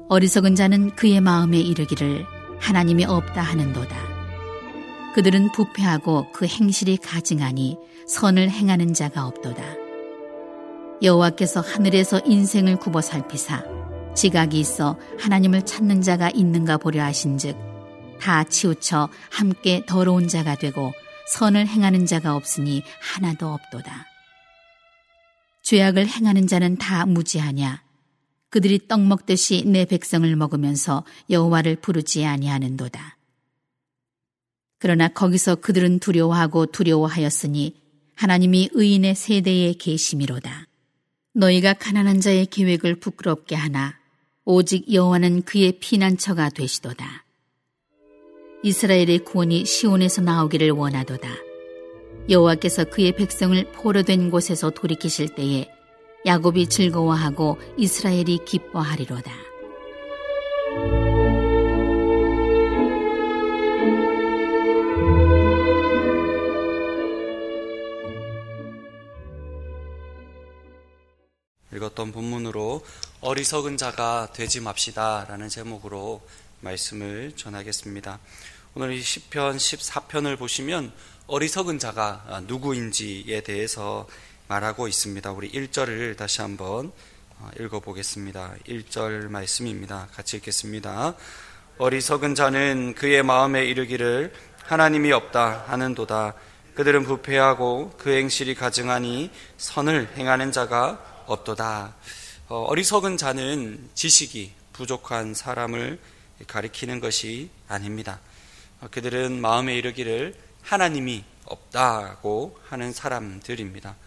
어리석은 자는 그의 마음에 이르기를 하나님이 없다 하는도다. 그들은 부패하고 그 행실이 가증하니 선을 행하는 자가 없도다. 여호와께서 하늘에서 인생을 굽어 살피사 지각이 있어 하나님을 찾는 자가 있는가 보려 하신즉 다 치우쳐 함께 더러운 자가 되고 선을 행하는 자가 없으니 하나도 없도다. 죄악을 행하는 자는 다 무지하냐? 그들이 떡 먹듯이 내 백성을 먹으면서 여호와를 부르지 아니하는도다. 그러나 거기서 그들은 두려워하고 두려워하였으니 하나님이 의인의 세대에 계심이로다. 너희가 가난한 자의 계획을 부끄럽게 하나 오직 여호와는 그의 피난처가 되시도다. 이스라엘의 구원이 시온에서 나오기를 원하도다. 여호와께서 그의 백성을 포로된 곳에서 돌이키실 때에 야곱이 즐거워하고 이스라엘이 기뻐하리로다. 읽었던 본문으로 어리석은 자가 되지 맙시다 라는 제목으로 말씀을 전하겠습니다. 오늘 이 시편 14편을 보시면 어리석은 자가 누구인지에 대해서 말하고 있습니다. 우리 1절을 다시 한번 읽어보겠습니다. 1절 말씀입니다. 같이 읽겠습니다. 어리석은 자는 그의 마음에 이르기를 하나님이 없다 하는도다. 그들은 부패하고 그 행실이 가증하니 선을 행하는 자가 없도다. 어리석은 자는 지식이 부족한 사람을 가리키는 것이 아닙니다. 그들은 마음에 이르기를 하나님이 없다고 하는 사람들입니다.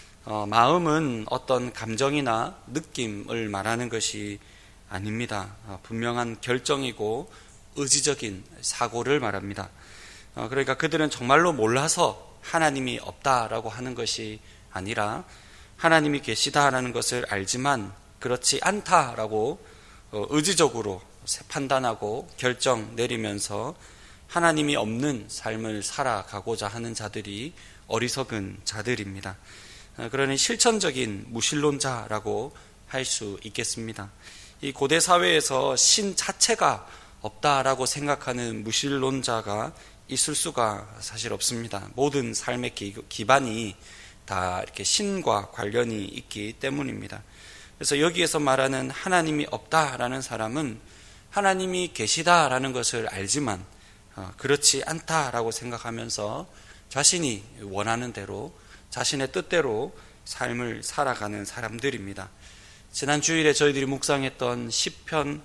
마음은 어떤 감정이나 느낌을 말하는 것이 아닙니다. 분명한 결정이고 의지적인 사고를 말합니다. 그러니까 그들은 정말로 몰라서 하나님이 없다라고 하는 것이 아니라 하나님이 계시다라는 것을 알지만 그렇지 않다라고 의지적으로 판단하고 결정 내리면서 하나님이 없는 삶을 살아가고자 하는 자들이 어리석은 자들입니다. 그러니 실천적인 무신론자라고 할 수 있겠습니다. 이 고대 사회에서 신 자체가 없다라고 생각하는 무신론자가 있을 수가 사실 없습니다. 모든 삶의 기반이 다 이렇게 신과 관련이 있기 때문입니다. 그래서 여기에서 말하는 하나님이 없다라는 사람은 하나님이 계시다라는 것을 알지만 그렇지 않다라고 생각하면서 자신이 원하는 대로 자신의 뜻대로 삶을 살아가는 사람들입니다. 지난 주일에 저희들이 묵상했던 시편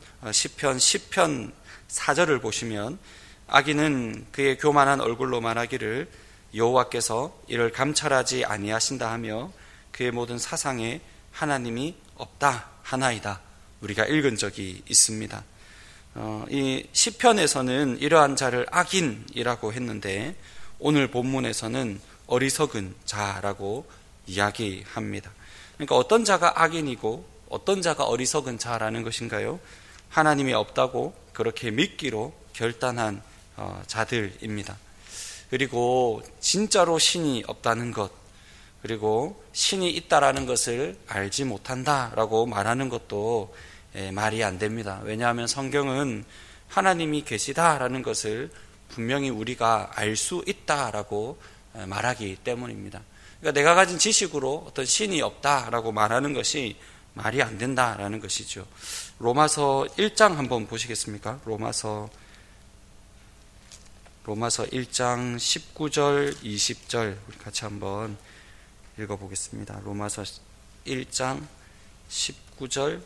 10편 4절을 보시면 악인은 그의 교만한 얼굴로 말하기를 여호와께서 이를 감찰하지 아니하신다 하며 그의 모든 사상에 하나님이 없다 하나이다. 우리가 읽은 적이 있습니다. 이 시편에서는 이러한 자를 악인이라고 했는데 오늘 본문에서는 어리석은 자라고 이야기합니다. 그러니까 어떤 자가 악인이고 어떤 자가 어리석은 자라는 것인가요? 하나님이 없다고 그렇게 믿기로 결단한 자들입니다. 그리고 진짜로 신이 없다는 것, 그리고 신이 있다라는 것을 알지 못한다라고 말하는 것도 말이 안 됩니다. 왜냐하면 성경은 하나님이 계시다라는 것을 분명히 우리가 알 수 있다라고 말하기 때문입니다. 그러니까 내가 가진 지식으로 어떤 신이 없다라고 말하는 것이 말이 안 된다라는 것이죠. 로마서 1장 한번 보시겠습니까? 로마서 1장 19절 20절 우리 같이 한번 읽어보겠습니다. 로마서 1장 19절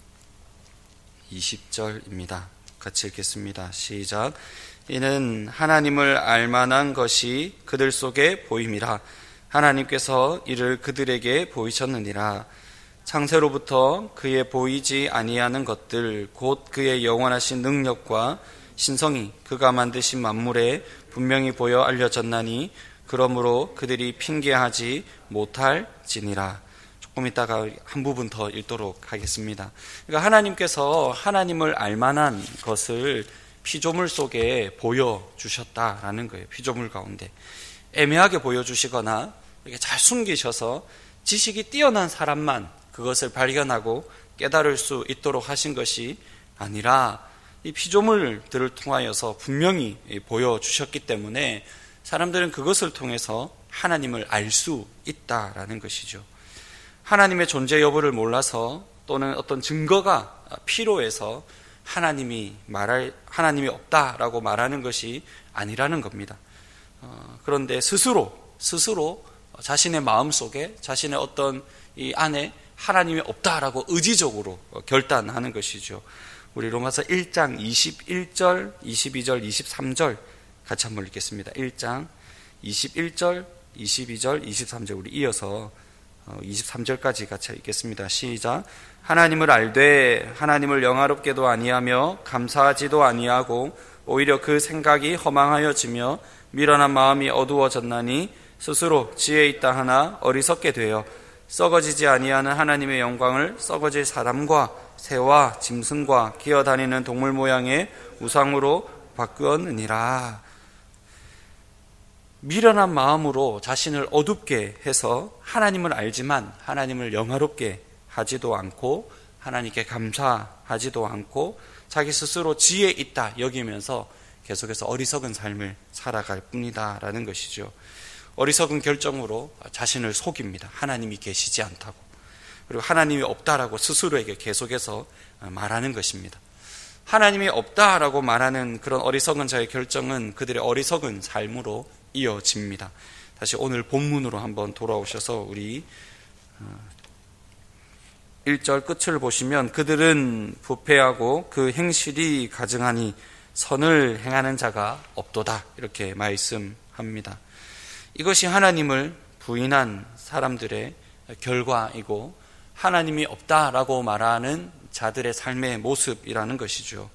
20절입니다. 같이 읽겠습니다. 시작. 이는 하나님을 알만한 것이 그들 속에 보임이라. 하나님께서 이를 그들에게 보이셨느니라. 창세로부터 그의 보이지 아니하는 것들 곧 그의 영원하신 능력과 신성이 그가 만드신 만물에 분명히 보여 알려졌나니 그러므로 그들이 핑계하지 못할지니라. 조금 이따가 한 부분 더 읽도록 하겠습니다. 그러니까 하나님께서 하나님을 알만한 것을 피조물 속에 보여주셨다라는 거예요. 피조물 가운데 애매하게 보여주시거나 이렇게 잘 숨기셔서 지식이 뛰어난 사람만 그것을 발견하고 깨달을 수 있도록 하신 것이 아니라 이 피조물들을 통하여서 분명히 보여주셨기 때문에 사람들은 그것을 통해서 하나님을 알 수 있다라는 것이죠. 하나님의 존재 여부를 몰라서 또는 어떤 증거가 필요해서 하나님이 없다라고 말하는 것이 아니라는 겁니다. 그런데 스스로 자신의 마음속에 자신의 어떤 이 안에 하나님이 없다라고 의지적으로 결단하는 것이죠. 우리 로마서 1장 21절, 22절, 23절 같이 한번 읽겠습니다. 1장 21절, 22절, 23절 우리 이어서 23절까지 같이 읽겠습니다. 시작. 하나님을 알되 하나님을 영화롭게도 아니하며 감사하지도 아니하고 오히려 그 생각이 허망하여지며 미련한 마음이 어두워졌나니 스스로 지혜 있다 하나 어리석게 되어 썩어지지 아니하는 하나님의 영광을 썩어질 사람과 새와 짐승과 기어다니는 동물 모양의 우상으로 바꾸었느니라. 미련한 마음으로 자신을 어둡게 해서 하나님을 알지만 하나님을 영화롭게 하지도 않고 하나님께 감사하지도 않고 자기 스스로 지혜 있다 여기면서 계속해서 어리석은 삶을 살아갈 뿐이다 라는 것이죠. 어리석은 결정으로 자신을 속입니다. 하나님이 계시지 않다고. 그리고 하나님이 없다라고 스스로에게 계속해서 말하는 것입니다. 하나님이 없다라고 말하는 그런 어리석은 자의 결정은 그들의 어리석은 삶으로 이어집니다. 다시 오늘 본문으로 한번 돌아오셔서 우리 1절 끝을 보시면 그들은 부패하고 그 행실이 가증하니 선을 행하는 자가 없도다 이렇게 말씀합니다. 이것이 하나님을 부인한 사람들의 결과이고 하나님이 없다라고 말하는 자들의 삶의 모습이라는 것이죠.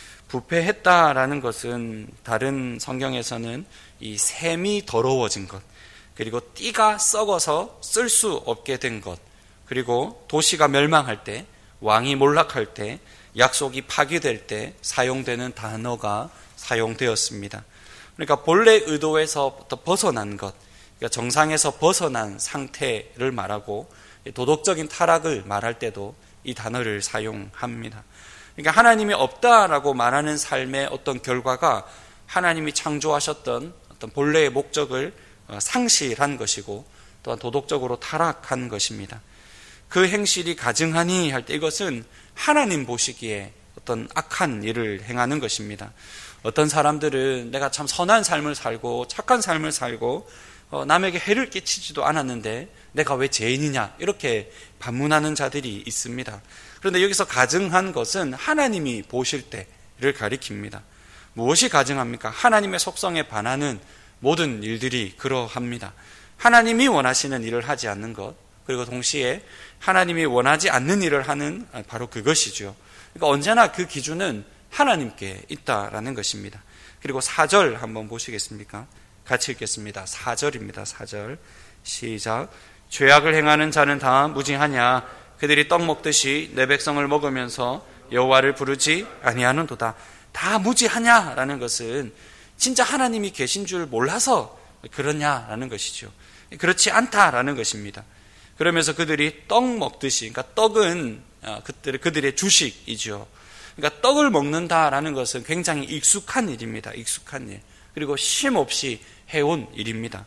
부패했다라는 것은 다른 성경에서는 이 샘이 더러워진 것, 그리고 띠가 썩어서 쓸 수 없게 된 것, 그리고 도시가 멸망할 때, 왕이 몰락할 때, 약속이 파기될 때 사용되는 단어가 사용되었습니다. 그러니까 본래 의도에서 벗어난 것, 그러니까 정상에서 벗어난 상태를 말하고 도덕적인 타락을 말할 때도 이 단어를 사용합니다. 그러니까 하나님이 없다라고 말하는 삶의 어떤 결과가 하나님이 창조하셨던 어떤 본래의 목적을 상실한 것이고 또한 도덕적으로 타락한 것입니다. 그 행실이 가증하니 할 때 이것은 하나님 보시기에 어떤 악한 일을 행하는 것입니다. 어떤 사람들은 내가 참 선한 삶을 살고 착한 삶을 살고 남에게 해를 끼치지도 않았는데 내가 왜 죄인이냐 이렇게 반문하는 자들이 있습니다. 그런데 여기서 가증한 것은 하나님이 보실 때를 가리킵니다. 무엇이 가증합니까? 하나님의 속성에 반하는 모든 일들이 그러합니다. 하나님이 원하시는 일을 하지 않는 것, 그리고 동시에 하나님이 원하지 않는 일을 하는 바로 그것이죠. 그러니까 언제나 그 기준은 하나님께 있다라는 것입니다. 그리고 4절 한번 보시겠습니까? 같이 읽겠습니다. 4절입니다. 4절 시작. 죄악을 행하는 자는 다 무지하냐? 그들이 떡 먹듯이 내 백성을 먹으면서 여호와를 부르지 아니하는도다. 다 무지하냐라는 것은 진짜 하나님이 계신 줄 몰라서 그러냐라는 것이죠. 그렇지 않다라는 것입니다. 그러면서 그들이 떡 먹듯이, 그러니까 떡은 그들의 주식이죠. 그러니까 떡을 먹는다라는 것은 굉장히 익숙한 일입니다. 익숙한 일. 그리고 쉼 없이 해온 일입니다.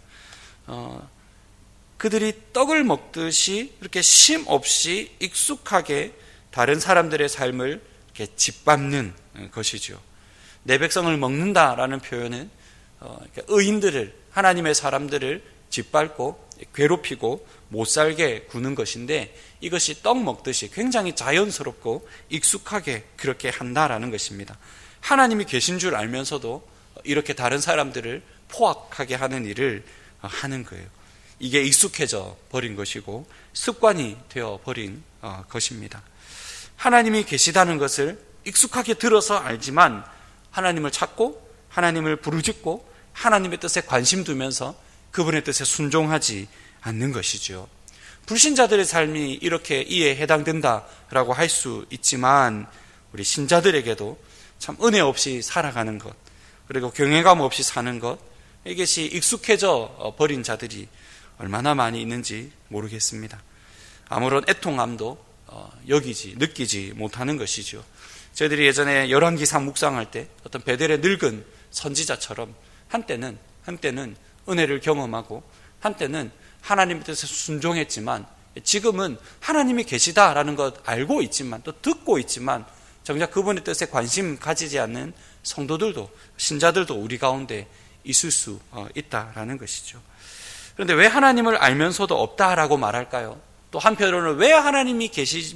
그들이 떡을 먹듯이 이렇게 쉼 없이 익숙하게 다른 사람들의 삶을 이렇게 짓밟는 것이죠. 내 백성을 먹는다라는 표현은 의인들을, 하나님의 사람들을 짓밟고 괴롭히고 못 살게 구는 것인데 이것이 떡 먹듯이 굉장히 자연스럽고 익숙하게 그렇게 한다라는 것입니다. 하나님이 계신 줄 알면서도 이렇게 다른 사람들을 포악하게 하는 일을 하는 거예요. 이게 익숙해져 버린 것이고 습관이 되어 버린 것입니다. 하나님이 계시다는 것을 익숙하게 들어서 알지만 하나님을 찾고 하나님을 부르짖고 하나님의 뜻에 관심 두면서 그분의 뜻에 순종하지 않는 것이죠. 불신자들의 삶이 이렇게 이에 해당된다라고 할 수 있지만 우리 신자들에게도 참 은혜 없이 살아가는 것, 그리고 경외감 없이 사는 것, 이것이 익숙해져 버린 자들이 얼마나 많이 있는지 모르겠습니다. 아무런 애통함도 느끼지 못하는 것이죠. 저희들이 예전에 열왕기상 묵상할 때 어떤 베델의 늙은 선지자처럼 한때는 은혜를 경험하고 한때는 하나님의 뜻에 순종했지만 지금은 하나님이 계시다라는 것 알고 있지만 또 듣고 있지만 정작 그분의 뜻에 관심 가지지 않는 성도들도 신자들도 우리 가운데 있을 수 있다라는 것이죠. 그런데 왜 하나님을 알면서도 없다라고 말할까요? 또 한편으로는 왜 하나님이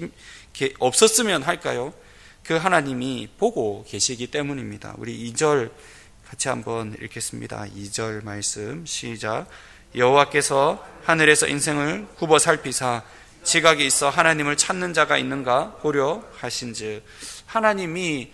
없었으면 할까요? 그 하나님이 보고 계시기 때문입니다. 우리 2절 같이 한번 읽겠습니다. 2절 말씀 시작. 여호와께서 하늘에서 인생을 굽어 살피사 지각이 있어 하나님을 찾는 자가 있는가 보려 하신즉, 하나님이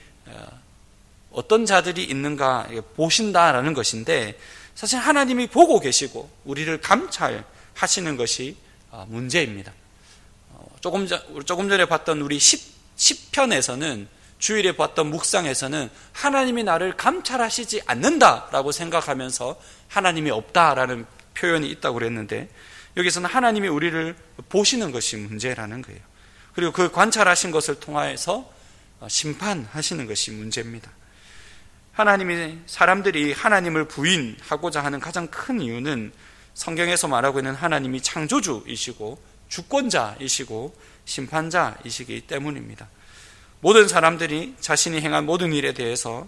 어떤 자들이 있는가 보신다라는 것인데, 사실 하나님이 보고 계시고 우리를 감찰하시는 것이 문제입니다. 조금 전에 봤던 우리 10편에서는, 주일에 봤던 묵상에서는 하나님이 나를 감찰하시지 않는다라고 생각하면서 하나님이 없다라는 표현이 있다고 그랬는데, 여기서는 하나님이 우리를 보시는 것이 문제라는 거예요. 그리고 그 관찰하신 것을 통하여서 심판하시는 것이 문제입니다. 하나님이, 사람들이 하나님을 부인하고자 하는 가장 큰 이유는 성경에서 말하고 있는 하나님이 창조주이시고 주권자이시고 심판자이시기 때문입니다. 모든 사람들이 자신이 행한 모든 일에 대해서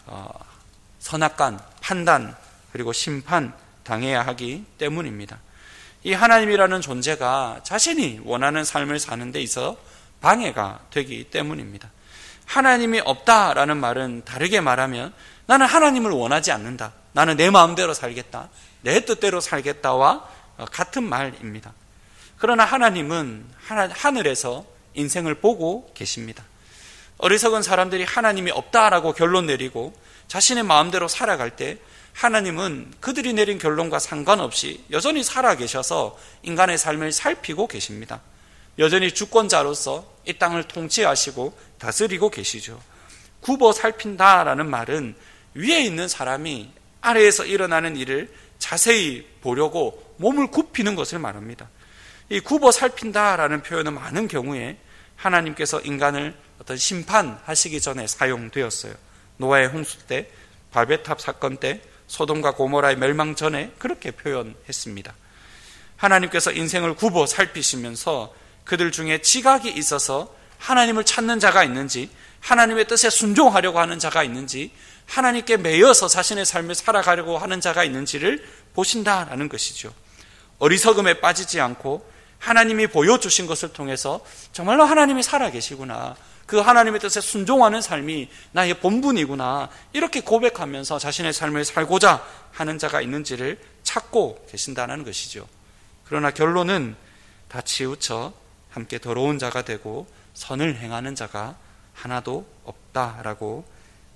선악간, 판단, 그리고 심판 당해야 하기 때문입니다. 이 하나님이라는 존재가 자신이 원하는 삶을 사는 데 있어 방해가 되기 때문입니다. 하나님이 없다라는 말은 다르게 말하면 나는 하나님을 원하지 않는다, 나는 내 마음대로 살겠다, 내 뜻대로 살겠다와 같은 말입니다. 그러나 하나님은 하늘에서 인생을 보고 계십니다. 어리석은 사람들이 하나님이 없다라고 결론 내리고 자신의 마음대로 살아갈 때 하나님은 그들이 내린 결론과 상관없이 여전히 살아계셔서 인간의 삶을 살피고 계십니다. 여전히 주권자로서 이 땅을 통치하시고 다스리고 계시죠. 굽어 살핀다라는 말은 위에 있는 사람이 아래에서 일어나는 일을 자세히 보려고 몸을 굽히는 것을 말합니다. 이 굽어 살핀다라는 표현은 많은 경우에 하나님께서 인간을 어떤 심판하시기 전에 사용되었어요. 노아의 홍수 때, 바벨탑 사건 때, 소돔과 고모라의 멸망 전에 그렇게 표현했습니다. 하나님께서 인생을 굽어 살피시면서 그들 중에 지각이 있어서 하나님을 찾는 자가 있는지, 하나님의 뜻에 순종하려고 하는 자가 있는지, 하나님께 매여서 자신의 삶을 살아가려고 하는 자가 있는지를 보신다라는 것이죠. 어리석음에 빠지지 않고 하나님이 보여주신 것을 통해서 정말로 하나님이 살아계시구나, 그 하나님의 뜻에 순종하는 삶이 나의 본분이구나, 이렇게 고백하면서 자신의 삶을 살고자 하는 자가 있는지를 찾고 계신다는 것이죠. 그러나 결론은 다 치우쳐 함께 더러운 자가 되고 선을 행하는 자가 하나도 없다라고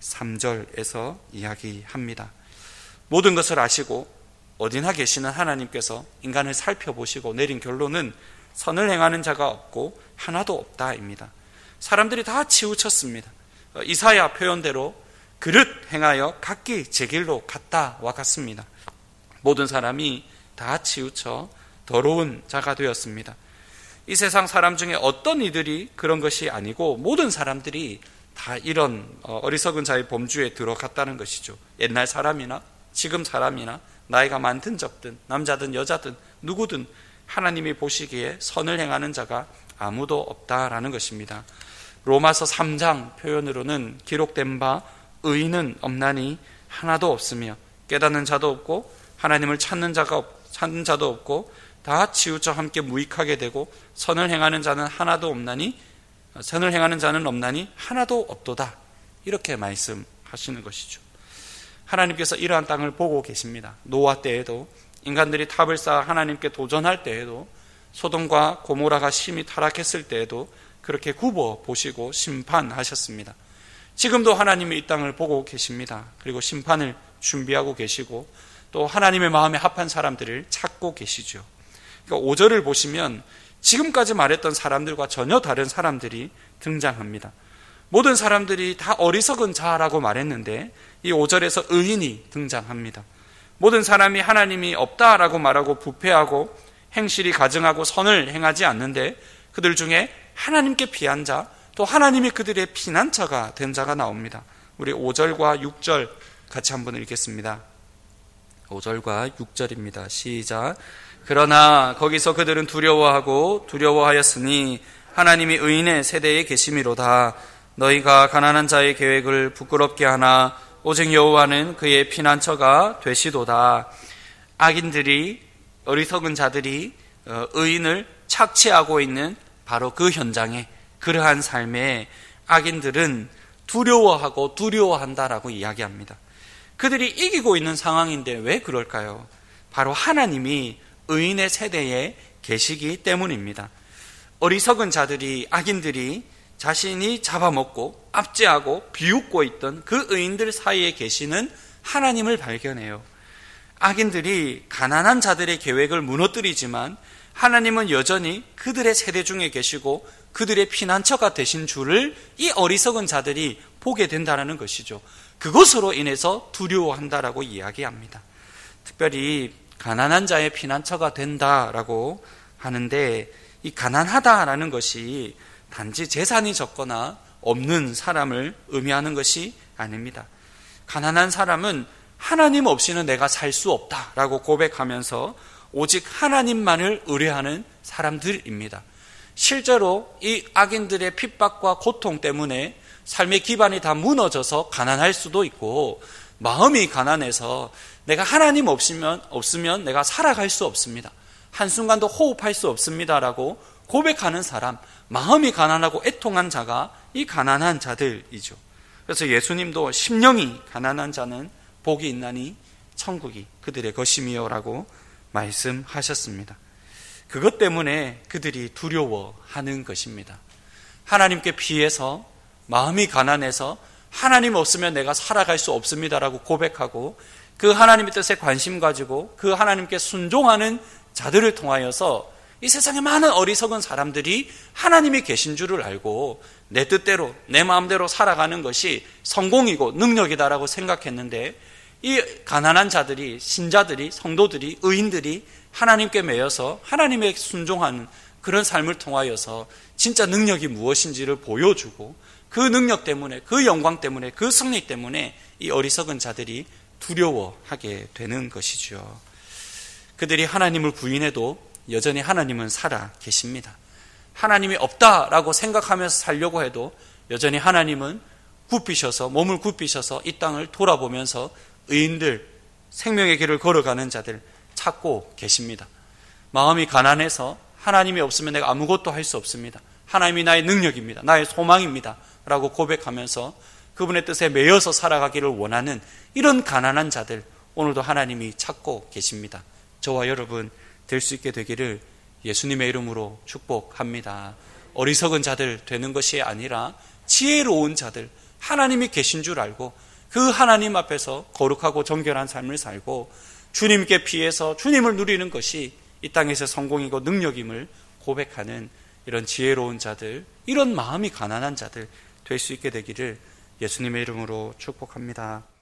3절에서 이야기합니다. 모든 것을 아시고 어디나 계시는 하나님께서 인간을 살펴보시고 내린 결론은 선을 행하는 자가 없고 하나도 없다입니다. 사람들이 다 치우쳤습니다. 이사야 표현대로 그릇 행하여 각기 제 길로 갔다와 같습니다. 모든 사람이 다 치우쳐 더러운 자가 되었습니다. 이 세상 사람 중에 어떤 이들이 그런 것이 아니고 모든 사람들이 다 이런 어리석은 자의 범주에 들어갔다는 것이죠. 옛날 사람이나 지금 사람이나 나이가 많든 적든 남자든 여자든 누구든 하나님이 보시기에 선을 행하는 자가 아무도 없다라는 것입니다. 로마서 3장 표현으로는 기록된 바 의인은 없나니 하나도 없으며 깨닫는 자도 없고 하나님을 찾는 자도 없고 다 치우쳐 함께 무익하게 되고 선을 행하는 자는 없나니 하나도 없도다, 이렇게 말씀하시는 것이죠. 하나님께서 이러한 땅을 보고 계십니다. 노아 때에도, 인간들이 탑을 쌓아 하나님께 도전할 때에도, 소돔과 고모라가 심히 타락했을 때에도 그렇게 굽어 보시고 심판하셨습니다. 지금도 하나님이 이 땅을 보고 계십니다. 그리고 심판을 준비하고 계시고 또 하나님의 마음에 합한 사람들을 찾고 계시죠. 그러니까 5절을 보시면 지금까지 말했던 사람들과 전혀 다른 사람들이 등장합니다. 모든 사람들이 다 어리석은 자라고 말했는데 이 5절에서 의인이 등장합니다. 모든 사람이 하나님이 없다라고 말하고 부패하고 행실이 가증하고 선을 행하지 않는데 그들 중에 하나님께 피한 자, 또 하나님이 그들의 피난처가 된 자가 나옵니다. 우리 5절과 6절 같이 한번 읽겠습니다. 5절과 6절입니다. 시작. 그러나 거기서 그들은 두려워하였으니 하나님이 의인의 세대에 계심이로다. 너희가 가난한 자의 계획을 부끄럽게 하나 오직 여호와는 그의 피난처가 되시도다. 악인들이, 어리석은 자들이 의인을 착취하고 있는 바로 그 현장에, 그러한 삶에 악인들은 두려워하고 두려워한다라고 이야기합니다. 그들이 이기고 있는 상황인데 왜 그럴까요? 바로 하나님이 의인의 세대에 계시기 때문입니다. 어리석은 자들이, 악인들이 자신이 잡아먹고 압제하고 비웃고 있던 그 의인들 사이에 계시는 하나님을 발견해요. 악인들이 가난한 자들의 계획을 무너뜨리지만 하나님은 여전히 그들의 세대 중에 계시고 그들의 피난처가 되신 줄을 이 어리석은 자들이 보게 된다는 것이죠. 그것으로 인해서 두려워한다라고 이야기합니다. 특별히 가난한 자의 피난처가 된다라고 하는데, 이 가난하다라는 것이 단지 재산이 적거나 없는 사람을 의미하는 것이 아닙니다. 가난한 사람은 하나님 없이는 내가 살 수 없다라고 고백하면서 오직 하나님만을 의뢰하는 사람들입니다. 실제로 이 악인들의 핍박과 고통 때문에 삶의 기반이 다 무너져서 가난할 수도 있고, 마음이 가난해서 내가 하나님 없으면 내가 살아갈 수 없습니다, 한순간도 호흡할 수 없습니다라고 고백하는 사람, 마음이 가난하고 애통한 자가 이 가난한 자들이죠. 그래서 예수님도 심령이 가난한 자는 복이 있나니 천국이 그들의 것임이요라고 말씀하셨습니다. 그것 때문에 그들이 두려워하는 것입니다. 하나님께 피해서 마음이 가난해서 하나님 없으면 내가 살아갈 수 없습니다라고 고백하고 그 하나님의 뜻에 관심 가지고 그 하나님께 순종하는 자들을 통하여서 이 세상에 많은 어리석은 사람들이 하나님이 계신 줄을 알고 내 뜻대로 내 마음대로 살아가는 것이 성공이고 능력이다라고 생각했는데, 이 가난한 자들이, 신자들이, 성도들이, 의인들이 하나님께 매여서 하나님의 순종하는 그런 삶을 통하여서 진짜 능력이 무엇인지를 보여주고, 그 능력 때문에, 그 영광 때문에, 그 승리 때문에 이 어리석은 자들이 두려워하게 되는 것이죠. 그들이 하나님을 부인해도 여전히 하나님은 살아 계십니다. 하나님이 없다라고 생각하면서 살려고 해도 여전히 하나님은 몸을 굽히셔서 이 땅을 돌아보면서 의인들, 생명의 길을 걸어가는 자들 찾고 계십니다. 마음이 가난해서 하나님이 없으면 내가 아무것도 할 수 없습니다, 하나님이 나의 능력입니다, 나의 소망입니다 라고 고백하면서 그분의 뜻에 매여서 살아가기를 원하는 이런 가난한 자들, 오늘도 하나님이 찾고 계십니다. 저와 여러분 될 수 있게 되기를 예수님의 이름으로 축복합니다. 어리석은 자들 되는 것이 아니라 지혜로운 자들, 하나님이 계신 줄 알고 그 하나님 앞에서 거룩하고 정결한 삶을 살고 주님께 피해서 주님을 누리는 것이 이 땅에서 성공이고 능력임을 고백하는 이런 지혜로운 자들, 이런 마음이 가난한 자들 될 수 있게 되기를 예수님의 이름으로 축복합니다.